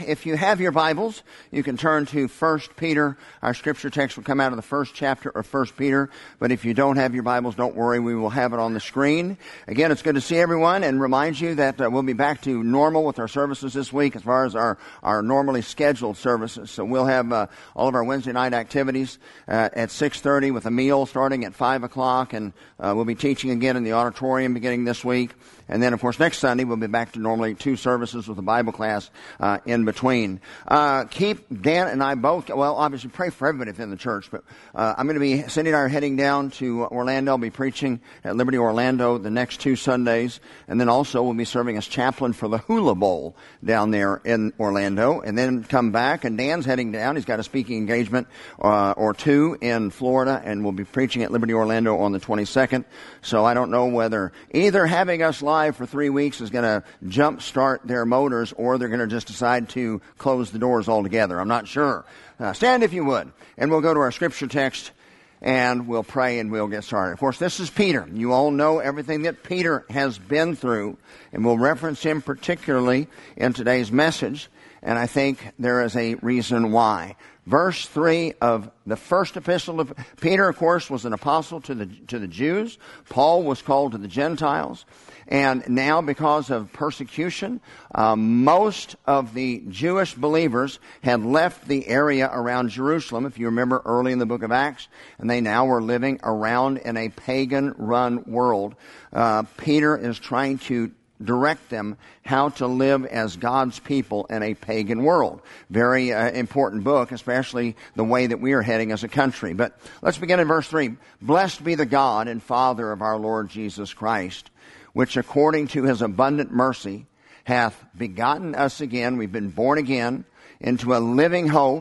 if you have your Bibles, you can turn to 1 Peter. Our scripture text will come out of the first chapter of 1 Peter. But if you don't have your Bibles, don't worry. We will have it on the screen. Again, it's good to see everyone and remind you that we'll be back to normal with our services this week as far as our normally scheduled services. So we'll have all of our Wednesday night activities at 6:30 with a meal starting at 5 o'clock. And we'll be teaching again in the auditorium beginning this week. And then, of course, next Sunday we'll be back to normally 2 services with a Bible class in between. Keep Dan and I both, well, obviously pray for everybody within the church, but I'm going to be Cindy and I are heading down to Orlando. I'll be preaching at Liberty Orlando the next 2 Sundays, and then also we'll be serving as chaplain for the Hula Bowl down there in Orlando, and then come back, and Dan's heading down. He's got a speaking engagement or 2 in Florida, and we'll be preaching at Liberty Orlando on the 22nd. So I don't know whether either having us live for 3 weeks is going to jump-start their motors, or they're going to just decide to close the doors altogether. I'm not sure. Stand if you would, and we'll go to our scripture text, and we'll pray, and we'll get started. Of course, this is Peter. You all know everything that Peter has been through, and we'll reference him particularly in today's message, and I think there is a reason why. Verse 3 of the first epistle of Peter, of course, was an apostle to the Jews. Paul was called to the Gentiles. And now, because of persecution, most of the Jewish believers had left the area around Jerusalem, if you remember early in the book of Acts, and they now were living around in a pagan-run world. Peter is trying to direct them how to live as God's people in a pagan world. Very important book, especially the way that we are heading as a country. But let's begin in verse 3. Blessed be the God and Father of our Lord Jesus Christ, which according to his abundant mercy hath begotten us again. We've been born again into a living hope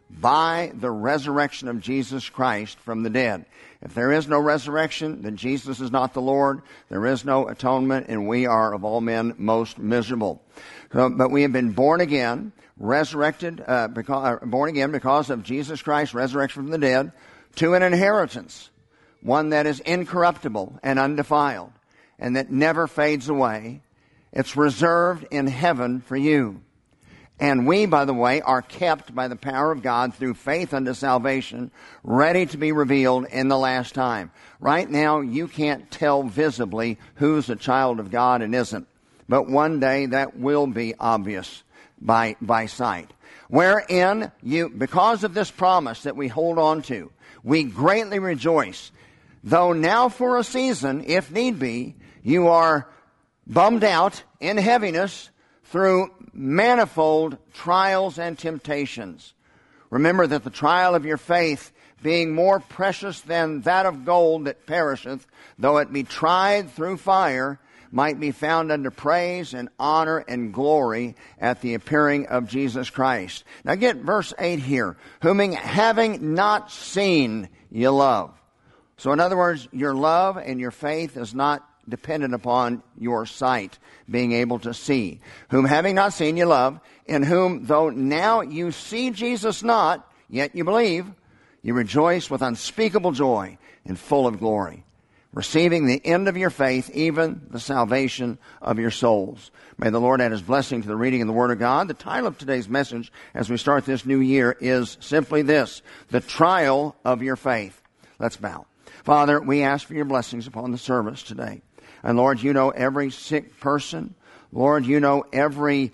by the resurrection of Jesus Christ from the dead. If there is no resurrection, then Jesus is not the Lord. There is no atonement, and we are of all men most miserable. But we have been born again, resurrected, born again because of Jesus Christ's resurrection from the dead, to an inheritance, one that is incorruptible and undefiled, and that never fades away. It's reserved in heaven for you. And we, by the way, are kept by the power of God through faith unto salvation, ready to be revealed in the last time. Right now, you can't tell visibly who's a child of God and isn't. But one day that will be obvious by sight. Wherein you, because of this promise that we hold on to, we greatly rejoice. Though now for a season, if need be, you are bummed out in heaviness through manifold trials and temptations. Remember that the trial of your faith, being more precious than that of gold that perisheth, though it be tried through fire, might be found unto praise and honor and glory at the appearing of Jesus Christ. Now get verse 8 here. Whom having not seen ye love. So in other words, your love and your faith is not dependent upon your sight, being able to see. Whom having not seen you love, in whom though now you see Jesus not, yet you believe, you rejoice with unspeakable joy and full of glory, receiving the end of your faith, even the salvation of your souls. May the Lord add his blessing to the reading of the Word of God. The title of today's message as we start this new year is simply this: the trial of your faith. Let's bow. Father, we ask for your blessings upon the service today. And Lord, you know every sick person. Lord, you know every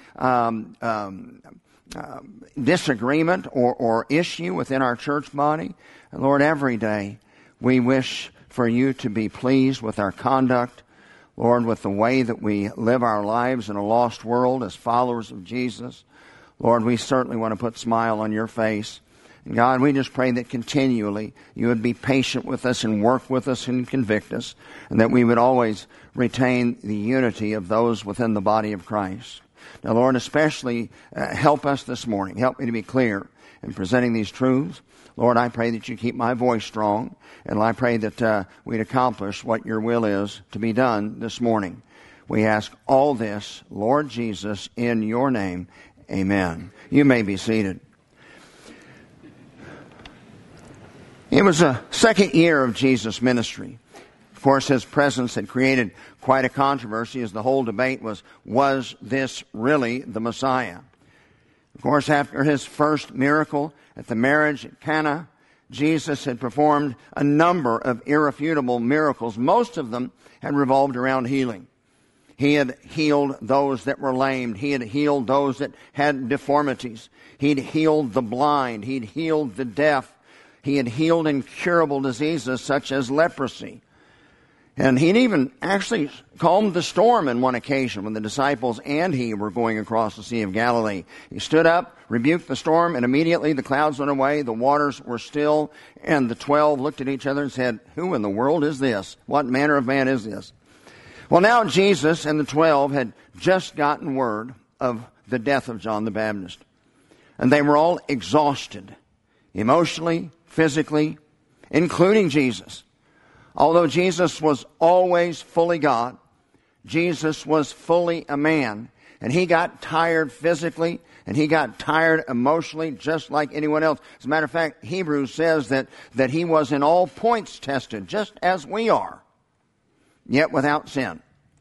disagreement or issue within our church body. And Lord, every day we wish for you to be pleased with our conduct. Lord, with the way that we live our lives in a lost world as followers of Jesus. Lord, we certainly want to put a smile on your face. And God, we just pray that continually you would be patient with us and work with us and convict us, and that we would always retain the unity of those within the body of Christ. Now, Lord, especially help us this morning. Help me to be clear in presenting these truths. Lord, I pray that you keep my voice strong, and I pray that we'd accomplish what your will is to be done this morning. We ask all this, Lord Jesus, in your name. Amen. You may be seated. It was the second year of Jesus' ministry. Of course, his presence had created quite a controversy as the whole debate was this really the Messiah? Of course, after his first miracle at the marriage at Cana, Jesus had performed a number of irrefutable miracles. Most of them had revolved around healing. He had healed those that were lame. He had healed those that had deformities. He'd healed the blind. He'd healed the deaf. He had healed incurable diseases such as leprosy. And he'd even actually calmed the storm on one occasion when the disciples and he were going across the Sea of Galilee. He stood up, rebuked the storm, and immediately the clouds went away, the waters were still, and the 12 looked at each other and said, "Who in the world is this? What manner of man is this?" Well, now Jesus and the 12 had just gotten word of the death of John the Baptist. And they were all exhausted, emotionally, physically, including Jesus. Although Jesus was always fully God, Jesus was fully a man. And he got tired physically, and he got tired emotionally, just like anyone else. As a matter of fact, Hebrews says that he was in all points tested, just as we are, yet without sin.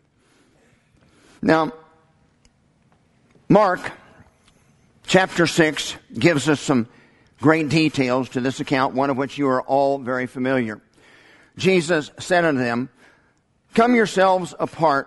Now, Mark chapter 6 gives us some great details to this account, one of which you are all very familiar. Jesus said unto them, "Come yourselves apart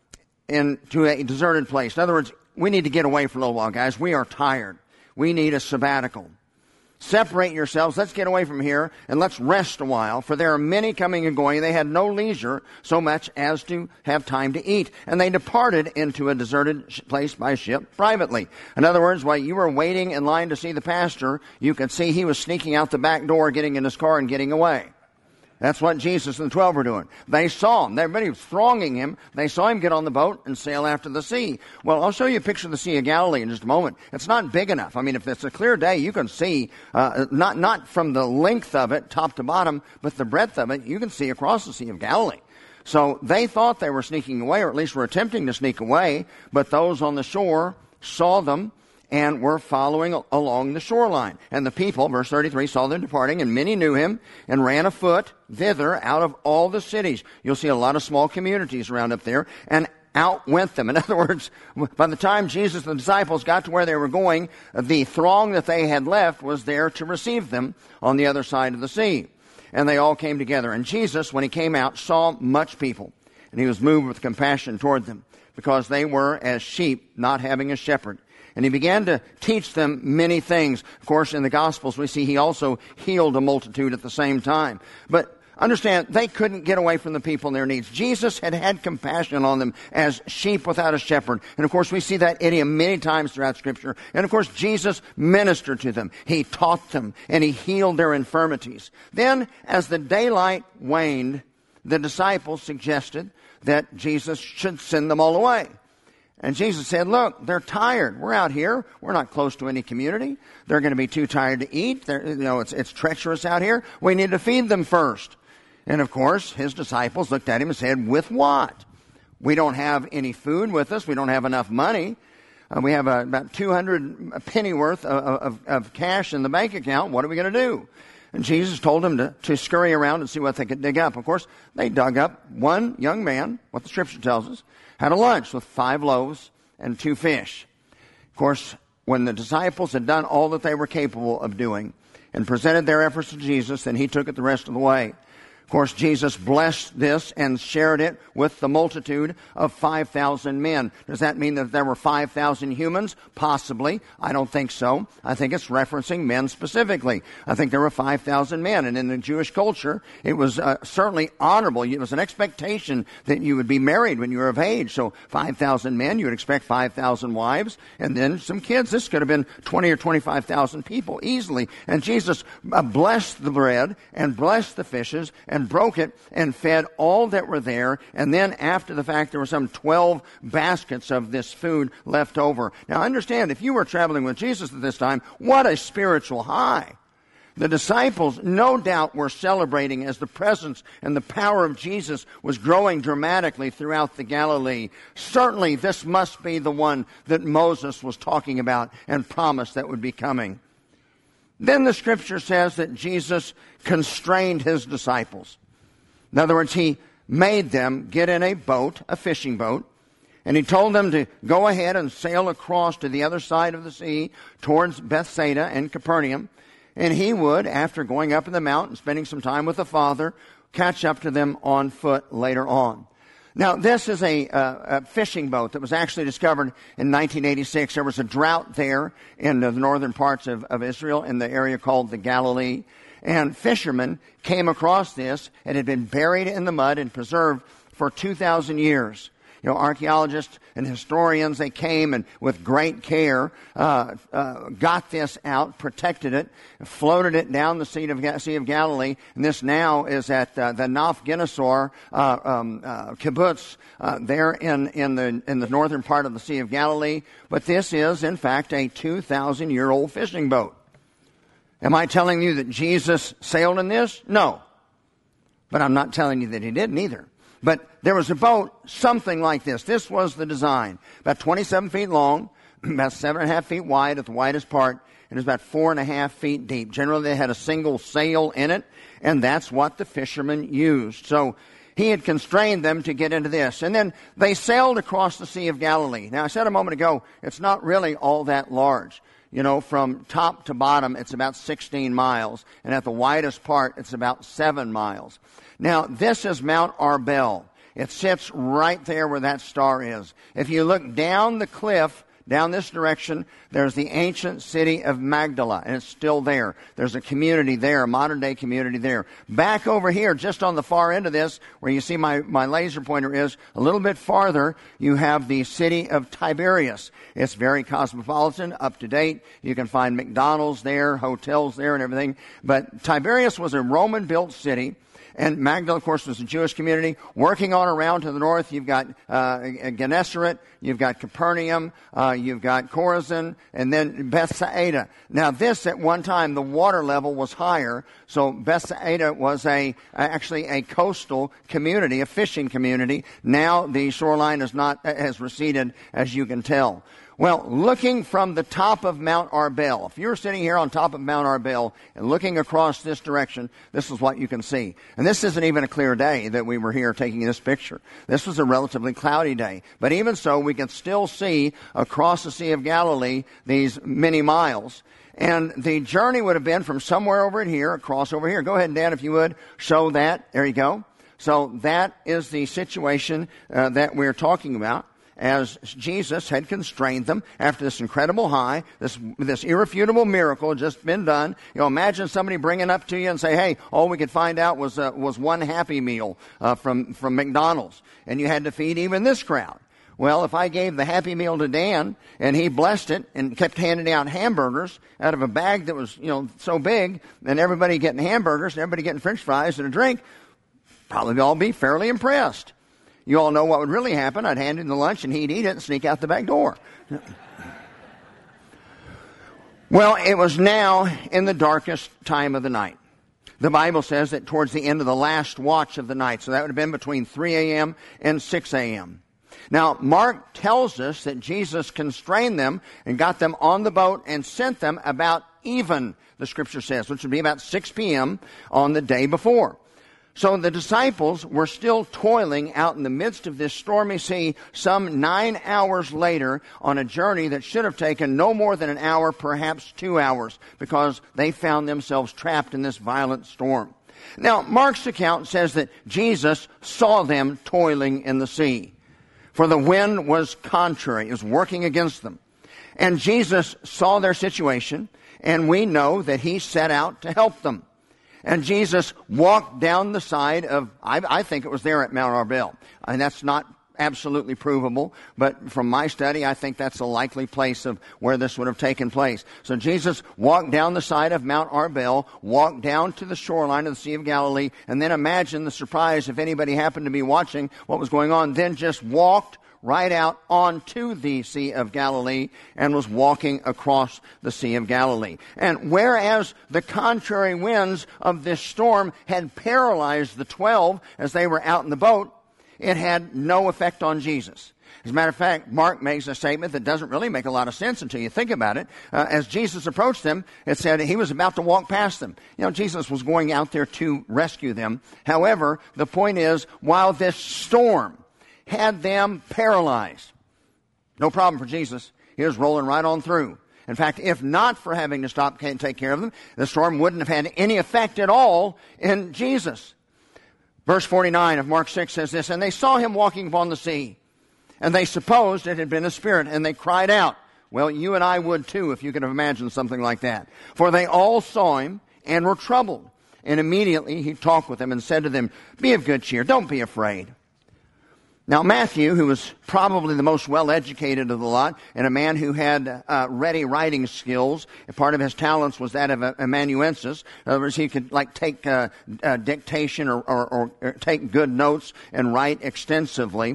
into a deserted place." In other words, we need to get away for a little while, guys. We are tired. We need a sabbatical. Separate yourselves. Let's get away from here and let's rest a while, for there are many coming and going. They had no leisure so much as to have time to eat. And they departed into a deserted place by ship privately. In other words, while you were waiting in line to see the pastor, you could see he was sneaking out the back door, getting in his car and getting away. That's what Jesus and the 12 were doing. They saw him. Everybody was thronging him. They saw him get on the boat and sail after the sea. Well, I'll show you a picture of the Sea of Galilee in just a moment. It's not big enough. I mean, if it's a clear day, you can see, not from the length of it, top to bottom, but the breadth of it, you can see across the Sea of Galilee. So they thought they were sneaking away, or at least were attempting to sneak away, but those on the shore saw them and were following along the shoreline. And the people, verse 33, saw them departing, and many knew him, and ran afoot thither out of all the cities. You'll see a lot of small communities around up there, and out went them. In other words, by the time Jesus and the disciples got to where they were going, the throng that they had left was there to receive them on the other side of the sea. And they all came together. And Jesus, when he came out, saw much people, and he was moved with compassion toward them, because they were as sheep not having a shepherd. And he began to teach them many things. Of course, in the Gospels, we see he also healed a multitude at the same time. But understand, they couldn't get away from the people and their needs. Jesus had had compassion on them as sheep without a shepherd. And of course, we see that idiom many times throughout Scripture. And of course, Jesus ministered to them. He taught them, and he healed their infirmities. Then, as the daylight waned, the disciples suggested that Jesus should send them all away. And Jesus said, "Look, they're tired. We're out here. We're not close to any community. They're going to be too tired to eat. It's treacherous out here. We need to feed them first." And of course, his disciples looked at him and said, "With what? We don't have any food with us. We don't have enough money. We have about 200 pennyworth of cash in the bank account. What are we going to do?" And Jesus told them to scurry around and see what they could dig up. Of course, they dug up one young man, what the Scripture tells us, had a lunch with 5 loaves and 2 fish. Of course, when the disciples had done all that they were capable of doing and presented their efforts to Jesus, then he took it the rest of the way. Of course, Jesus blessed this and shared it with the multitude of 5,000 men. Does that mean that there were 5,000 humans? Possibly. I don't think so. I think it's referencing men specifically. I think there were 5,000 men. And in the Jewish culture, it was certainly honorable. It was an expectation that you would be married when you were of age. So 5,000 men, you would expect 5,000 wives, and then some kids. This could have been 20 or 25,000 people easily. And Jesus blessed the bread and blessed the fishes and broke it and fed all that were there. And then after the fact, there were some 12 baskets of this food left over. Now understand, if you were traveling with Jesus at this time, what a spiritual high. The disciples, no doubt, were celebrating as the presence and the power of Jesus was growing dramatically throughout the Galilee. Certainly, this must be the one that Moses was talking about and promised that would be coming. Then the Scripture says that Jesus constrained his disciples. In other words, he made them get in a boat, a fishing boat, And he told them to go ahead and sail across to the other side of the sea towards Bethsaida and Capernaum. And he would, after going up in the mountain, spending some time with the Father, catch up to them on foot later on. Now, this is a fishing boat that was actually discovered in 1986. There was a drought there in the northern parts of Israel in the area called the Galilee. And fishermen came across this. It had been buried in the mud and preserved for 2,000 years. Archaeologists and historians, they came and with great care got this out, protected it, floated it down the Sea of Galilee, and this now is at the Naf Ginosor kibbutz there in the northern part of the Sea of Galilee. But this is, in fact, a 2,000-year-old fishing boat. Am I telling you that Jesus sailed in this? No. But I'm not telling you that he didn't either. But there was a boat, something like this. This was the design. About 27 feet long, about 7.5 feet wide at the widest part, and it was about 4.5 feet deep. Generally, they had a single sail in it, and that's what the fishermen used. So he had constrained them to get into this. And then they sailed across the Sea of Galilee. Now, I said a moment ago, it's not really all that large. From top to bottom, it's about 16 miles. And at the widest part, it's about 7 miles. Now, this is Mount Arbel. It sits right there where that star is. If you look down the cliff, down this direction, there's the ancient city of Magdala, and it's still there. There's a community there, a modern-day community there. Back over here, just on the far end of this, where you see my laser pointer is, a little bit farther, you have the city of Tiberias. It's very cosmopolitan, up-to-date. You can find McDonald's there, hotels there, and everything. But Tiberias was a Roman-built city. And Magdala, of course, was a Jewish community. Working on around to the north, you've got Gennesaret, you've got Capernaum, you've got Chorazin, and then Bethsaida. Now, this, at one time, the water level was higher, so Bethsaida was actually a coastal community, a fishing community. Now, the shoreline has receded, as you can tell. Well, looking from the top of Mount Arbel, if you're sitting here on top of Mount Arbel and looking across this direction, this is what you can see. And this isn't even a clear day that we were here taking this picture. This was a relatively cloudy day. But even so, we can still see across the Sea of Galilee these many miles. And the journey would have been from somewhere over here, across over here. Go ahead, Dan, if you would, show that. There you go. So that is the situation that we're talking about, as Jesus had constrained them after this incredible high, this irrefutable miracle had just been done. Imagine somebody bringing up to you and say, hey, all we could find out was one Happy Meal from McDonald's, and you had to feed even this crowd. Well, if I gave the Happy Meal to Dan and he blessed it and kept handing out hamburgers out of a bag that was, so big, and everybody getting hamburgers and everybody getting French fries and a drink, probably all be fairly impressed. You all know what would really happen. I'd hand him the lunch and he'd eat it and sneak out the back door. Well, it was now in the darkest time of the night. The Bible says that towards the end of the last watch of the night. So that would have been between 3 a.m. and 6 a.m. Now, Mark tells us that Jesus constrained them and got them on the boat and sent them about even, the Scripture says, which would be about 6 p.m. on the day before. So the disciples were still toiling out in the midst of this stormy sea some 9 hours later on a journey that should have taken no more than an hour, perhaps 2 hours, because they found themselves trapped in this violent storm. Now, Mark's account says that Jesus saw them toiling in the sea, for the wind was contrary. It was working against them. And Jesus saw their situation, and we know that he set out to help them. And Jesus walked down the side of, I think it was there at Mount Arbel. And that's not absolutely provable, but from my study, I think that's a likely place of where this would have taken place. So Jesus walked down the side of Mount Arbel, walked down to the shoreline of the Sea of Galilee, and then imagine the surprise if anybody happened to be watching what was going on, then just walked right out onto the Sea of Galilee and was walking across the Sea of Galilee. And whereas the contrary winds of this storm had paralyzed the 12 as they were out in the boat, it had no effect on Jesus. As a matter of fact, Mark makes a statement that doesn't really make a lot of sense until you think about it. As Jesus approached them, it said he was about to walk past them. Jesus was going out there to rescue them. However, the point is, while this storm had them paralyzed. No problem for Jesus. He was rolling right on through. In fact, if not for having to stop and take care of them, the storm wouldn't have had any effect at all in Jesus. Verse 49 of Mark 6 says this, "And they saw him walking upon the sea, and they supposed it had been a spirit, and they cried out." Well, you and I would too if you could have imagined something like that. "For they all saw him and were troubled. And immediately he talked with them and said to them, 'Be of good cheer, don't be afraid.'" Now Matthew, who was probably the most well-educated of the lot, and a man who had ready writing skills, and part of his talents was that of amanuensis. In other words, he could take dictation or take good notes and write extensively.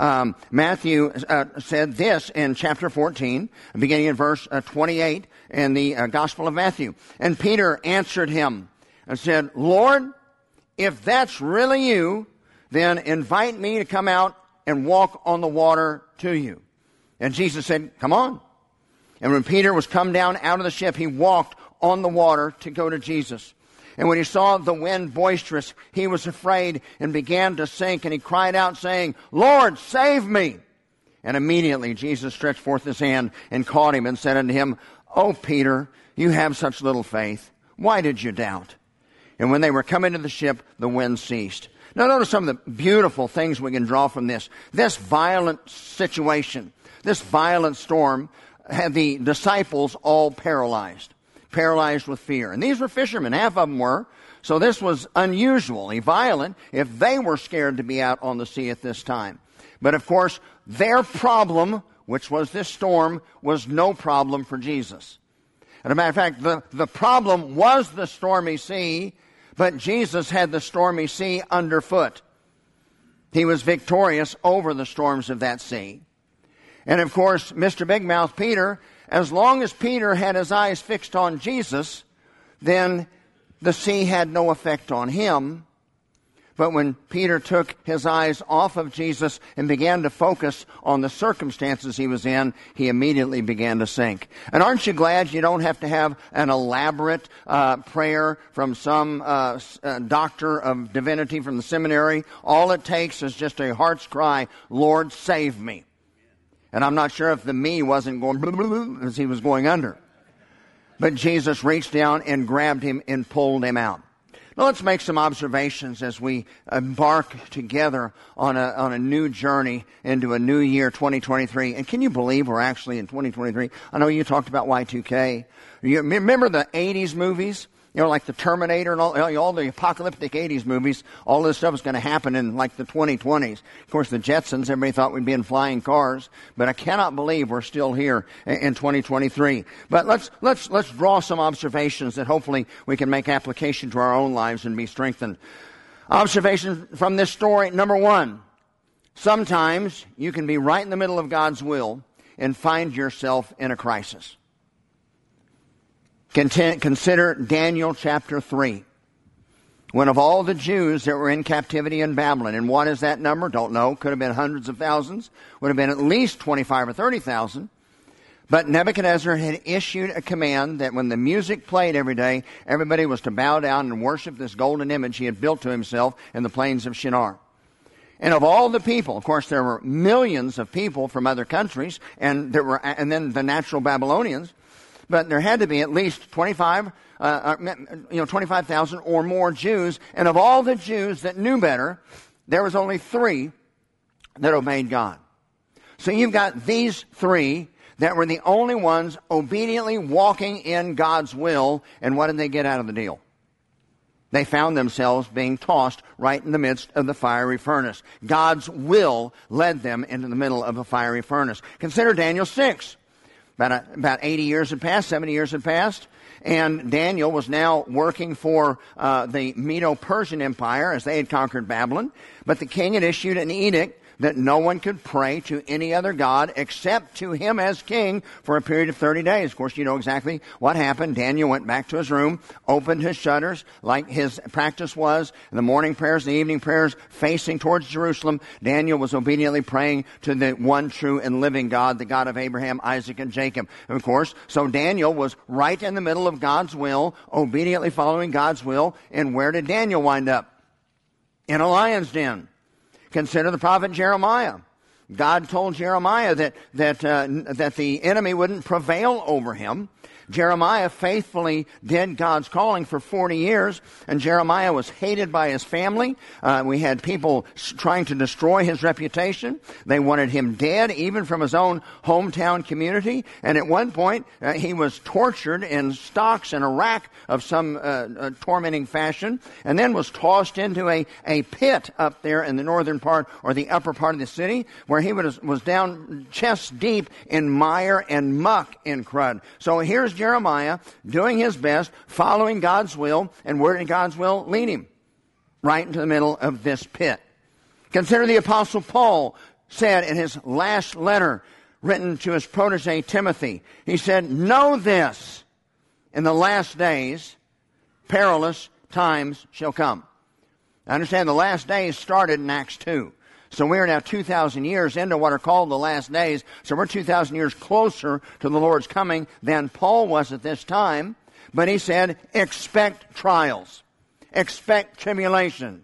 Matthew said this in chapter 14, beginning in verse 28 in the Gospel of Matthew. "And Peter answered him and said, 'Lord, if that's really you, then invite me to come out and walk on the water to you.' And Jesus said, 'Come on.' And when Peter was come down out of the ship, he walked on the water to go to Jesus. And when he saw the wind boisterous, he was afraid and began to sink. And he cried out, saying, 'Lord, save me.' And immediately Jesus stretched forth his hand and caught him and said unto him, 'O Peter, you have such little faith. Why did you doubt?' And when they were come into the ship, the wind ceased." Now notice some of the beautiful things we can draw from this. This violent situation, this violent storm, had the disciples all paralyzed with fear. And these were fishermen, half of them were. So this was unusually violent if they were scared to be out on the sea at this time. But of course, their problem, which was this storm, was no problem for Jesus. As a matter of fact, the problem was the stormy sea, but Jesus had the stormy sea underfoot. He was victorious over the storms of that sea. And of course, Mr. Big Mouth Peter, as long as Peter had his eyes fixed on Jesus, then the sea had no effect on him. But when Peter took his eyes off of Jesus and began to focus on the circumstances he was in, he immediately began to sink. And aren't you glad you don't have to have an elaborate prayer from some doctor of divinity from the seminary? All it takes is just a heart's cry, "Lord, save me." And I'm not sure if the me wasn't going as he was going under. But Jesus reached down and grabbed him and pulled him out. Now let's make some observations as we embark together on a new journey into a new year, 2023. And can you believe we're actually in 2023? I know you talked about Y2K. You remember the 80s movies? You know, like the Terminator and all the apocalyptic 80s movies. All this stuff is going to happen in like the 2020s. Of course, the Jetsons, everybody thought we'd be in flying cars. But I cannot believe we're still here in 2023. But let's draw some observations that hopefully we can make application to our own lives and be strengthened. Observation from this story. Number one, sometimes you can be right in the middle of God's will and find yourself in a crisis. Consider Daniel chapter 3. When of all the Jews that were in captivity in Babylon, and what is that number? Don't know. Could have been hundreds of thousands. Would have been at least 25 or 30,000. But Nebuchadnezzar had issued a command that when the music played every day, everybody was to bow down and worship this golden image he had built to himself in the plains of Shinar. And of all the people, of course, there were millions of people from other countries, and then the natural Babylonians. But there had to be at least 25,000 or more Jews. And of all the Jews that knew better, there was only 3 that obeyed God. So you've got these 3 that were the only ones obediently walking in God's will. And what did they get out of the deal? They found themselves being tossed right in the midst of the fiery furnace. God's will led them into the middle of a fiery furnace. Consider Daniel 6. About 80 years had passed, 70 years had passed, and Daniel was now working for the Medo-Persian Empire as they had conquered Babylon. But the king had issued an edict that no one could pray to any other god except to him as king for a period of 30 days. Of course, you know exactly what happened. Daniel went back to his room, opened his shutters like his practice was, the morning prayers, the evening prayers, facing towards Jerusalem. Daniel was obediently praying to the one true and living God, the God of Abraham, Isaac, and Jacob. Of course, so Daniel was right in the middle of God's will, obediently following God's will. And where did Daniel wind up? In a lion's den. Consider the prophet Jeremiah. God told Jeremiah that the enemy wouldn't prevail over him. Jeremiah faithfully did God's calling for 40 years, and Jeremiah was hated by his family. We had people trying to destroy his reputation. They wanted him dead, even from his own hometown community. And at one point, he was tortured in stocks in a rack of some tormenting fashion, and then was tossed into a pit up there in the northern part, or the upper part of the city, where he was down chest deep in mire and muck in crud. So here's Jeremiah doing his best, following God's will, and where did God's will lead him? Right into the middle of this pit. Consider the Apostle Paul said in his last letter written to his protege Timothy. He said, "Know this, in the last days, perilous times shall come." I understand the last days started in Acts 2. So we are now 2,000 years into what are called the last days. So we're 2,000 years closer to the Lord's coming than Paul was at this time. But he said, expect trials. Expect tribulation.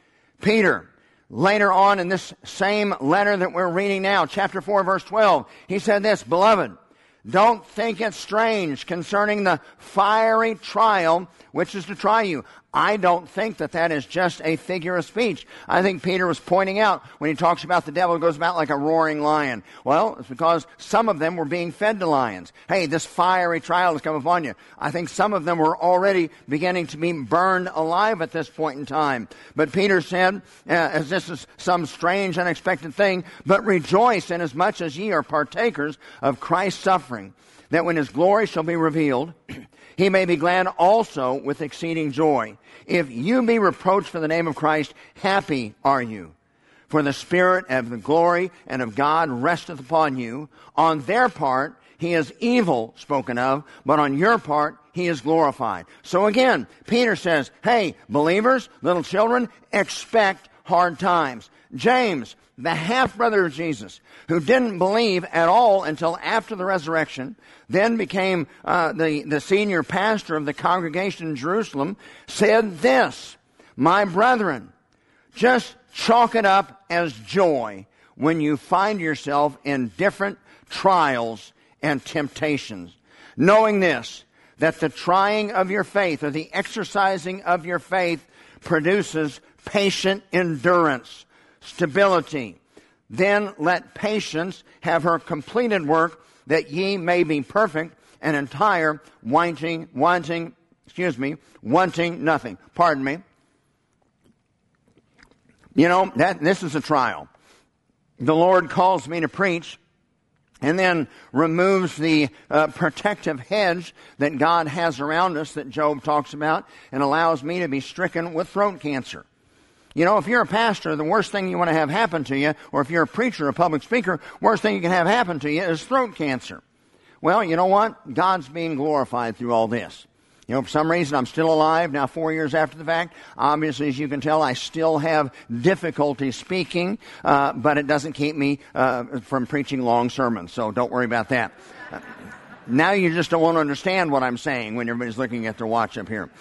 Peter, later on in this same letter that we're reading now, chapter 4, verse 12, he said this, "Beloved, don't think it strange concerning the fiery trial which is to try you." I don't think that is just a figure of speech. I think Peter was pointing out when he talks about the devil goes about like a roaring lion. Well, it's because some of them were being fed to lions. Hey, this fiery trial has come upon you. I think some of them were already beginning to be burned alive at this point in time. But Peter said, as this is some strange, unexpected thing, but rejoice inasmuch as ye are partakers of Christ's suffering, that when his glory shall be revealed, he may be glad also with exceeding joy. If you be reproached for the name of Christ, happy are you. For the Spirit of the glory and of God resteth upon you. On their part he is evil spoken of, but on your part he is glorified. So again, Peter says, hey, believers, little children, expect hard times. James, the half-brother of Jesus, who didn't believe at all until after the resurrection, then became the senior pastor of the congregation in Jerusalem, said this, "My brethren, just chalk it up as joy when you find yourself in different trials and temptations, knowing this, that the trying of your faith, or the exercising of your faith, produces patient endurance, stability. Then let patience have her completed work, that ye may be perfect and entire, wanting nothing." Pardon me. You know, this is a trial. The Lord calls me to preach, and then removes the protective hedge that God has around us that Job talks about, and allows me to be stricken with throat cancer. You know, if you're a pastor, the worst thing you want to have happen to you, or if you're a preacher, a public speaker, worst thing you can have happen to you is throat cancer. Well, you know what? God's being glorified through all this. You know, for some reason, I'm still alive now 4 years after the fact. Obviously, as you can tell, I still have difficulty speaking, but it doesn't keep me from preaching long sermons, so don't worry about that. Now you just don't want to understand what I'm saying when everybody's looking at their watch up here.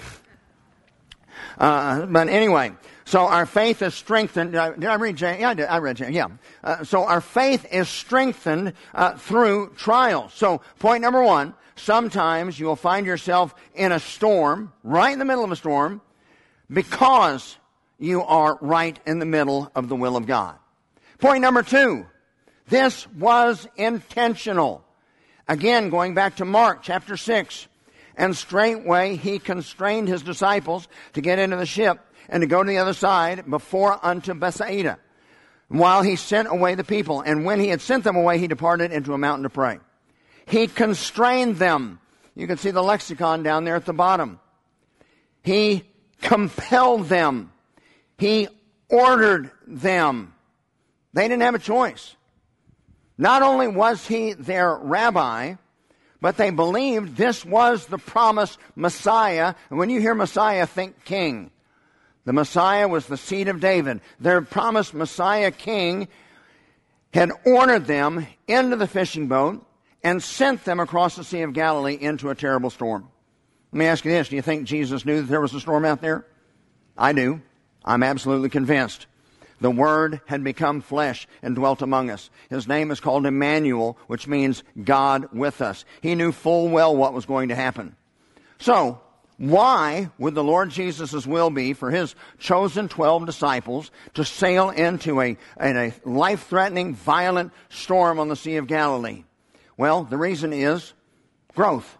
But anyway, so our faith is strengthened. Did I read James? Yeah, I did. I read James. Yeah. So our faith is strengthened through trials. So point number one, sometimes you will find yourself in a storm, right in the middle of a storm, because you are right in the middle of the will of God. Point number two, this was intentional. Again, going back to Mark chapter 6. "And straightway he constrained his disciples to get into the ship and to go to the other side before unto Bethsaida, while he sent away the people. And when he had sent them away, he departed into a mountain to pray." He constrained them. You can see the lexicon down there at the bottom. He compelled them. He ordered them. They didn't have a choice. Not only was he their rabbi, but they believed this was the promised Messiah. And when you hear Messiah, think king. The Messiah was the seed of David. Their promised Messiah king had ordered them into the fishing boat and sent them across the Sea of Galilee into a terrible storm. Let me ask you this. Do you think Jesus knew that there was a storm out there? I do. I'm absolutely convinced. The Word had become flesh and dwelt among us. His name is called Emmanuel, which means God with us. He knew full well what was going to happen. So, why would the Lord Jesus' will be for His chosen 12 disciples to sail into a life-threatening, violent storm on the Sea of Galilee? Well, the reason is growth.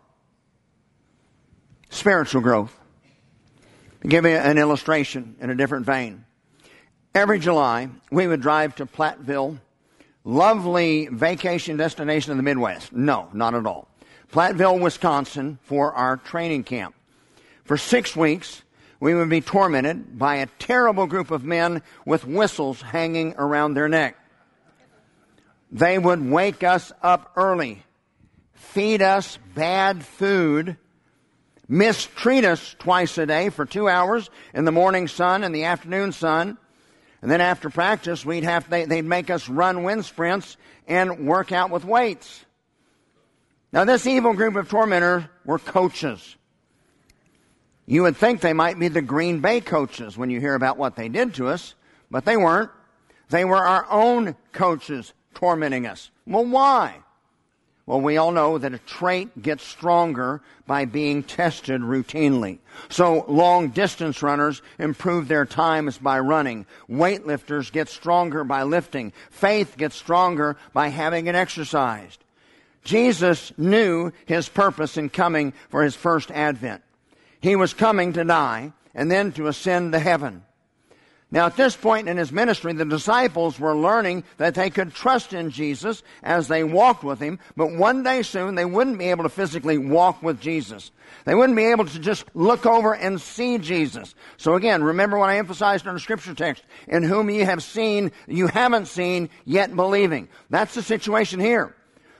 Spiritual growth. To give you an illustration in a different vein. Every July, we would drive to Platteville, lovely vacation destination in the Midwest. No, not at all. Platteville, Wisconsin, for our training camp. For 6 weeks, we would be tormented by a terrible group of men with whistles hanging around their neck. They would wake us up early, feed us bad food, mistreat us twice a day for 2 hours in the morning sun and the afternoon sun. And then after practice, they'd make us run wind sprints and work out with weights. Now, this evil group of tormentors were coaches. You would think they might be the Green Bay coaches when you hear about what they did to us, but they weren't. They were our own coaches tormenting us. Well, why? Well, we all know that a trait gets stronger by being tested routinely. So long-distance runners improve their times by running. Weightlifters get stronger by lifting. Faith gets stronger by having it exercised. Jesus knew His purpose in coming for His first advent. He was coming to die and then to ascend to heaven. Now, at this point in His ministry, the disciples were learning that they could trust in Jesus as they walked with Him, but one day soon they wouldn't be able to physically walk with Jesus. They wouldn't be able to just look over and see Jesus. So again, remember what I emphasized in the scripture text, in whom you have seen, you haven't seen, yet believing. That's the situation here.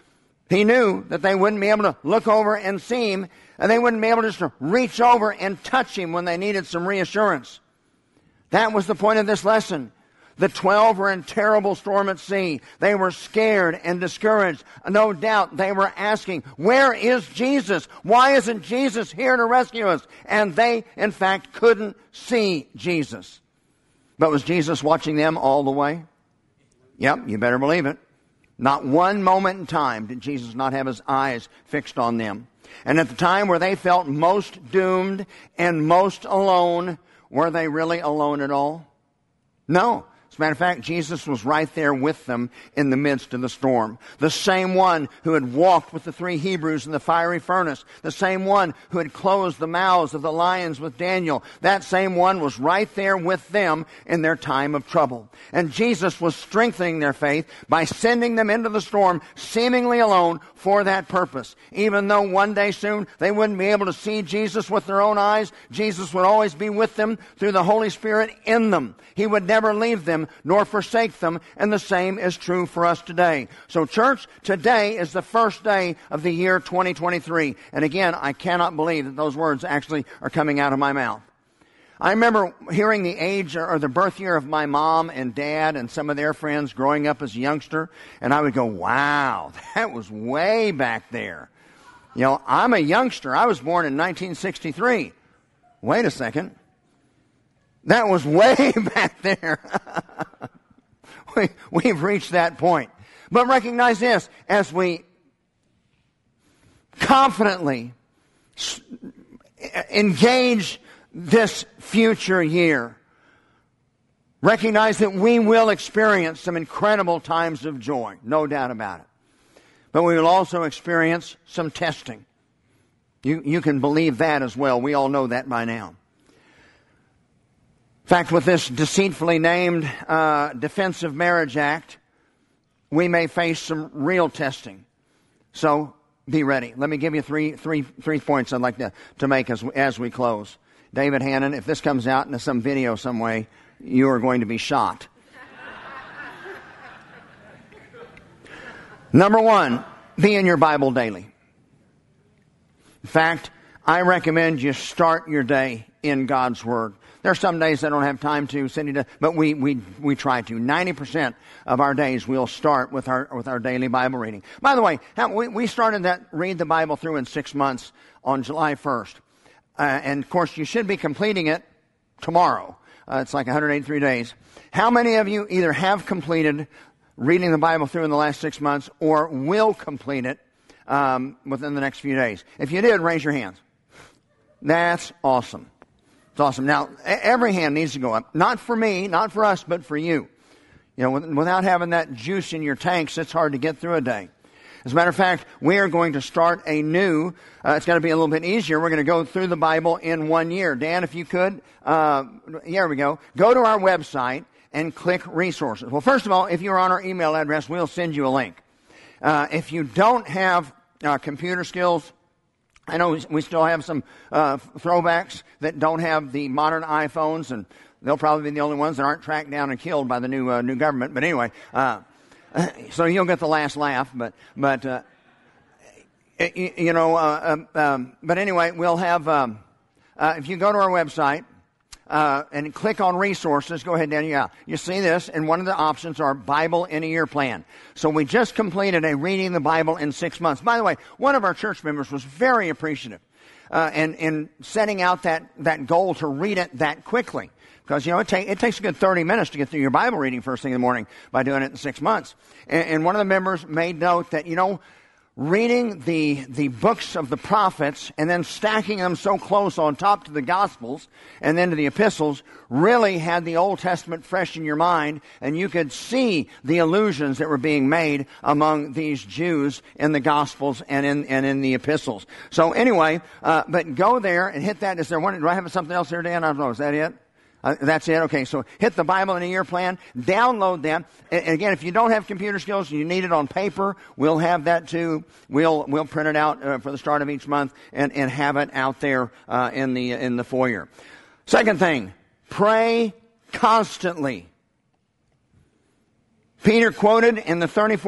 He knew that they wouldn't be able to look over and see Him, and they wouldn't be able just to reach over and touch Him when they needed some reassurance. That was the point of this lesson. The 12 were in terrible storm at sea. They were scared and discouraged. No doubt they were asking, where is Jesus? Why isn't Jesus here to rescue us? And they, in fact, couldn't see Jesus. But was Jesus watching them all the way? Yep, you better believe it. Not one moment in time did Jesus not have His eyes fixed on them. And at the time where they felt most doomed and most alone, were they really alone at all? No. As a matter of fact, Jesus was right there with them in the midst of the storm. The same one who had walked with the 3 Hebrews in the fiery furnace. The same one who had closed the mouths of the lions with Daniel. That same one was right there with them in their time of trouble. And Jesus was strengthening their faith by sending them into the storm, seemingly alone, for that purpose. Even though one day soon they wouldn't be able to see Jesus with their own eyes, Jesus would always be with them through the Holy Spirit in them. He would never leave them nor forsake them, and the same is true for us today. So church, today is the first day of the year 2023. And again, I cannot believe that those words actually are coming out of my mouth. I remember hearing the age or the birth year of my mom and dad and some of their friends growing up as a youngster, and I would go, wow, that was way back there. You know, I'm a youngster. I was born in 1963. Wait a second. That was way back there. We've reached that point. But recognize this, as we confidently engage this future year, recognize that we will experience some incredible times of joy, no doubt about it. But we will also experience some testing. You can believe that as well. We all know that by now. In fact, with this deceitfully named Defensive Marriage Act, we may face some real testing. So be ready. Let me give you three points I'd like to make as we close. David Hannon, if this comes out in some video some way, you are going to be shot. Number 1, be in your Bible daily. In fact, I recommend you start your day in God's Word. There are some days I don't have time to, Cindy, but we try to. 90% of our days we'll start with our daily Bible reading. By the way, we started that Read the Bible Through in 6 months on July 1st. And of course, you should be completing it tomorrow. It's like 183 days. How many of you either have completed reading the Bible through in the last 6 months or will complete it within the next few days? If you did, raise your hands. That's awesome. It's awesome. Now, every hand needs to go up. Not for me, not for us, but for you. You know, without having that juice in your tanks, it's hard to get through a day. As a matter of fact, we are going to start a new, it's going to be a little bit easier. We're going to go through the Bible in 1 year. Dan, if you could, here we go. Go to our website and click resources. Well, first of all, if you're on our email address, we'll send you a link. If you don't have computer skills, I know we still have some throwbacks that don't have the modern iPhones, and they'll probably be the only ones that aren't tracked down and killed by the new government. But anyway, so you'll get the last laugh. But anyway, we'll have. If you go to our website and click on resources, go ahead, Daniel. Yeah, you see this, and one of the options are Bible in a Year plan. So we just completed a reading the Bible in 6 months. By the way, one of our church members was very appreciative in setting out that goal to read it that quickly. Because, you know, it takes a good 30 minutes to get through your Bible reading first thing in the morning by doing it in 6 months. And one of the members made note that, you know, reading the books of the prophets and then stacking them so close on top to the Gospels and then to the epistles really had the Old Testament fresh in your mind, and you could see the allusions that were being made among these Jews in the Gospels and in the epistles. So anyway, but go there and hit that. Is there one? Do I have something else there, Dan? I don't know. Is that it? That's it? Okay, so hit the Bible in a Year plan, download that. And again, if you don't have computer skills, you need it on paper, we'll have that too. We'll print it out for the start of each month and have it out there in the foyer. Second thing, pray constantly. Peter quoted the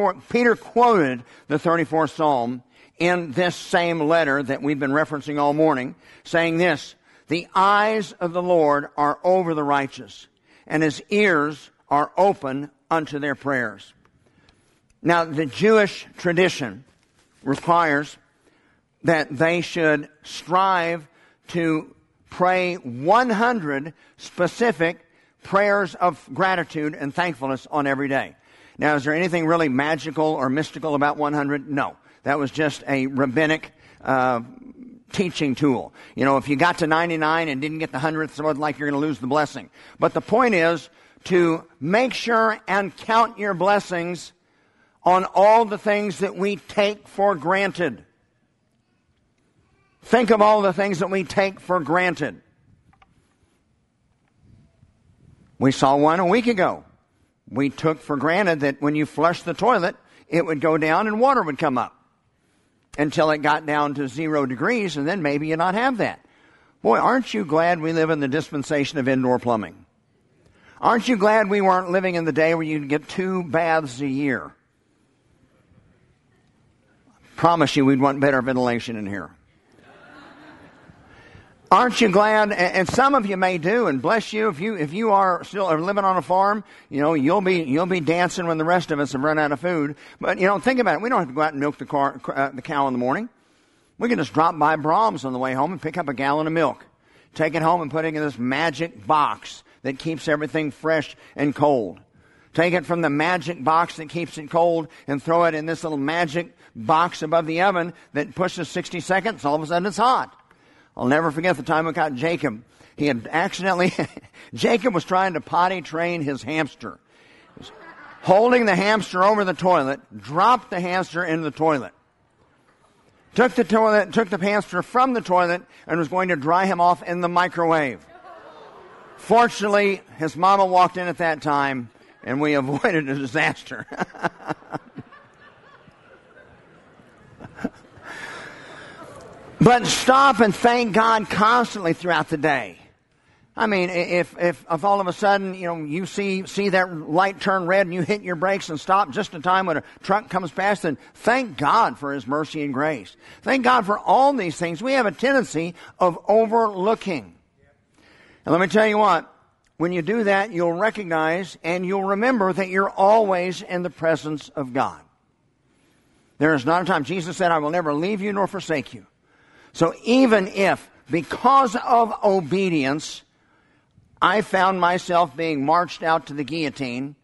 34th Psalm in this same letter that we've been referencing all morning, saying this: the eyes of the Lord are over the righteous, and his ears are open unto their prayers. Now, the Jewish tradition requires that they should strive to pray 100 specific prayers of gratitude and thankfulness on every day. Now, is there anything really magical or mystical about 100? No. That was just a rabbinic teaching tool. You know, if you got to 99 and didn't get the 100th, it wasn't like you're going to lose the blessing. But the point is to make sure and count your blessings on all the things that we take for granted. Think of all the things that we take for granted. We saw one a week ago. We took for granted that when you flush the toilet, it would go down and water would come up, until it got down to 0 degrees, and then maybe you not have that. Boy, aren't you glad we live in the dispensation of indoor plumbing? Aren't you glad we weren't living in the day where you could get 2 baths a year? Promise you we'd want better ventilation in here. Aren't you glad? And some of you may do, and bless you if you are still living on a farm. You know, you'll be dancing when the rest of us have run out of food. But you know, think about it. We don't have to go out and milk the cow in the morning. We can just drop by Brahms on the way home and pick up a gallon of milk, take it home and put it in this magic box that keeps everything fresh and cold. Take it from the magic box that keeps it cold and throw it in this little magic box above the oven that pushes 60 seconds. All of a sudden, it's hot. I'll never forget the time we got Jacob. He had accidentally, Jacob was trying to potty train his hamster. He was holding the hamster over the toilet, dropped the hamster into the toilet. Took the hamster from the toilet and was going to dry him off in the microwave. Fortunately, his mama walked in at that time and we avoided a disaster. But stop and thank God constantly throughout the day. I mean, if all of a sudden, you know, you see that light turn red and you hit your brakes and stop just in time when a truck comes past, then thank God for his mercy and grace. Thank God for all these things. We have a tendency of overlooking. And let me tell you what, when you do that, you'll recognize and you'll remember that you're always in the presence of God. There is not a time. Jesus said, I will never leave you nor forsake you. So even if, because of obedience, I found myself being marched out to the guillotine,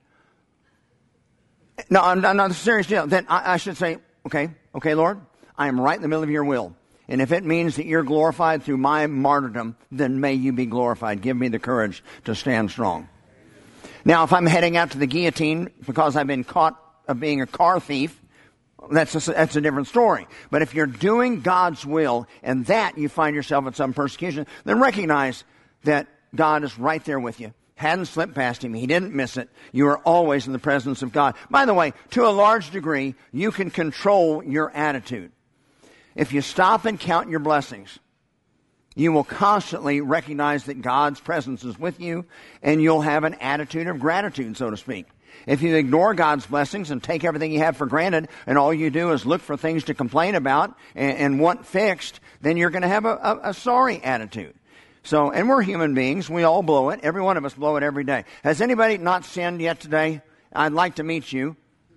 no, I'm not a serious deal, then I should say, okay, Lord, I am right in the middle of your will. And if it means that you're glorified through my martyrdom, then may you be glorified. Give me the courage to stand strong. Now, if I'm heading out to the guillotine because I've been caught of being a car thief, that's a different story. But if you're doing God's will and that you find yourself in some persecution, then recognize that God is right there with you. Hadn't slipped past him. He didn't miss it. You are always in the presence of God. By the way, to a large degree, you can control your attitude. If you stop and count your blessings, you will constantly recognize that God's presence is with you, and you'll have an attitude of gratitude, so to speak. If you ignore God's blessings and take everything you have for granted, and all you do is look for things to complain about and want fixed, then you're going to have a sorry attitude. So, and we're human beings. We all blow it. Every one of us blow it every day. Has anybody not sinned yet today? I'd like to meet you.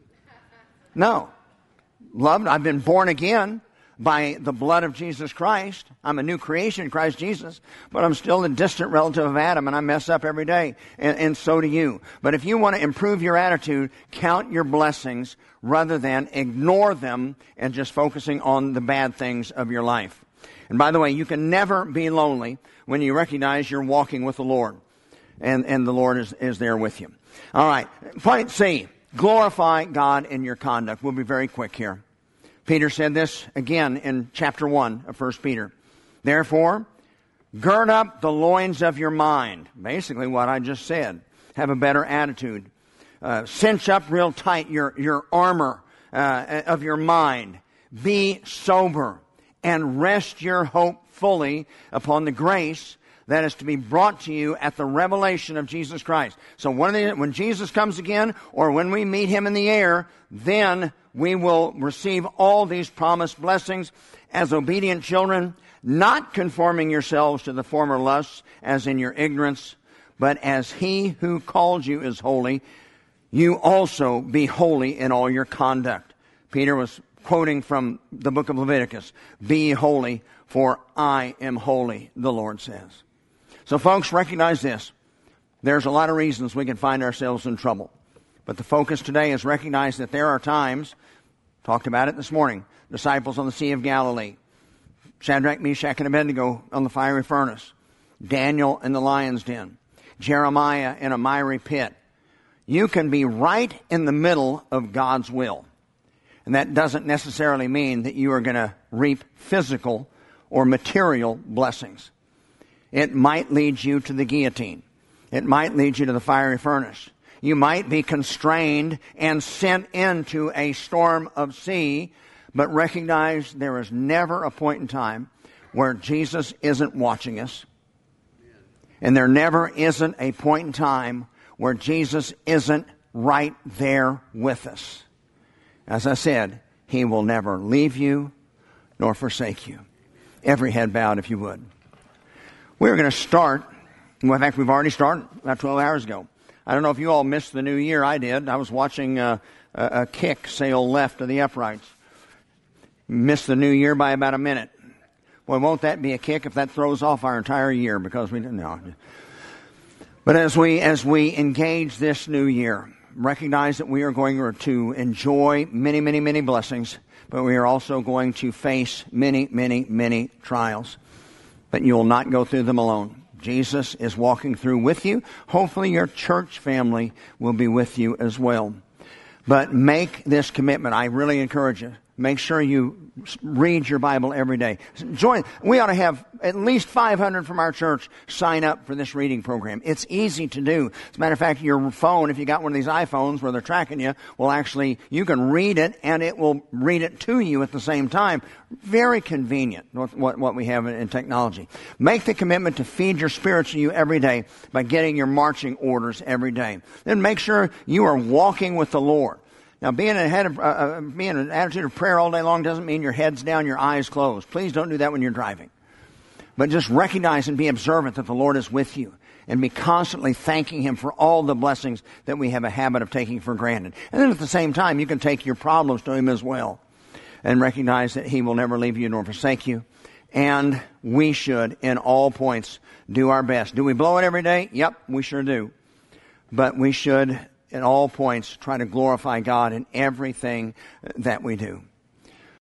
No. Loved, I've been born again by the blood of Jesus Christ. I'm a new creation in Christ Jesus, but I'm still a distant relative of Adam, and I mess up every day, and so do you. But if you want to improve your attitude, count your blessings rather than ignore them and just focusing on the bad things of your life. And by the way, you can never be lonely when you recognize you're walking with the Lord, and the Lord is there with you. All right, point C, glorify God in your conduct. We'll be very quick here. Peter said this again in chapter 1 of 1 Peter. Therefore, gird up the loins of your mind. Basically what I just said. Have a better attitude. Cinch up real tight your armor of your mind. Be sober and rest your hope fully upon the grace that is to be brought to you at the revelation of Jesus Christ. So when Jesus comes again, or when we meet him in the air, then we will receive all these promised blessings as obedient children, not conforming yourselves to the former lusts as in your ignorance, but as he who called you is holy, you also be holy in all your conduct. Peter was quoting from the book of Leviticus. Be holy, for I am holy, the Lord says. So folks, recognize this. There's a lot of reasons we can find ourselves in trouble. But the focus today is recognize that there are times, talked about it this morning, disciples on the Sea of Galilee, Shadrach, Meshach, and Abednego on the fiery furnace, Daniel in the lion's den, Jeremiah in a miry pit. You can be right in the middle of God's will. And that doesn't necessarily mean that you are going to reap physical or material blessings. It might lead you to the guillotine. It might lead you to the fiery furnace. You might be constrained and sent into a storm of sea, but recognize there is never a point in time where Jesus isn't watching us. And there never isn't a point in time where Jesus isn't right there with us. As I said, he will never leave you nor forsake you. Every head bowed, if you would. We're going to start. In fact, we've already started about 12 hours ago. I don't know if you all missed the new year. I did. I was watching a kick sail left of the uprights. Missed the new year by about a minute. Boy, won't that be a kick if that throws off our entire year, because we didn't know. But as we engage this new year, recognize that we are going to enjoy many, many, many blessings, but we are also going to face many, many, many trials. But you will not go through them alone. Jesus is walking through with you. Hopefully your church family will be with you as well. But make this commitment. I really encourage you. Make sure you read your Bible every day. Join. We ought to have at least 500 from our church sign up for this reading program. It's easy to do. As a matter of fact, your phone, if you got one of these iPhones where they're tracking you, will actually, you can read it and it will read it to you at the same time. Very convenient, what we have in technology. Make the commitment to feed your spiritual you every day by getting your marching orders every day. Then make sure you are walking with the Lord. Now, being in an attitude of prayer all day long doesn't mean your head's down, your eyes closed. Please don't do that when you're driving. But just recognize and be observant that the Lord is with you, and be constantly thanking him for all the blessings that we have a habit of taking for granted. And then at the same time, you can take your problems to him as well, and recognize that he will never leave you nor forsake you. And we should, in all points, do our best. Do we blow it every day? Yep, we sure do. But we should, in all points, try to glorify God in everything that we do.